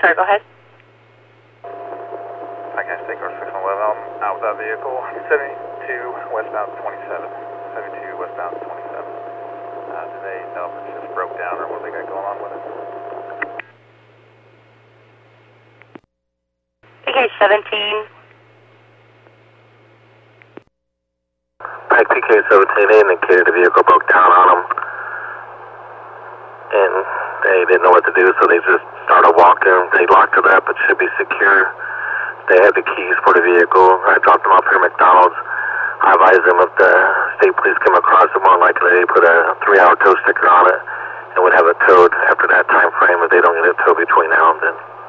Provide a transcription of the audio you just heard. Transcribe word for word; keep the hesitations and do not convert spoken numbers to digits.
Star, go ahead. I can take our six one one. I'm out with that vehicle. seventy-two westbound twenty-seven. seventy-two westbound twenty-seven. Uh, do they know if it's just broke down or what they got going on with it? P K seventeen. Pack P K seventeen, they indicated the vehicle broke down on them. And they didn't know what to do, so they just started walking. They locked it up. It should be secure. They had the keys for the vehicle. I dropped them off here at McDonald's. I advised them if the state police came across it, more likely they put a three-hour tow sticker on it and would have it towed after that time frame if they don't get it towed between now and then.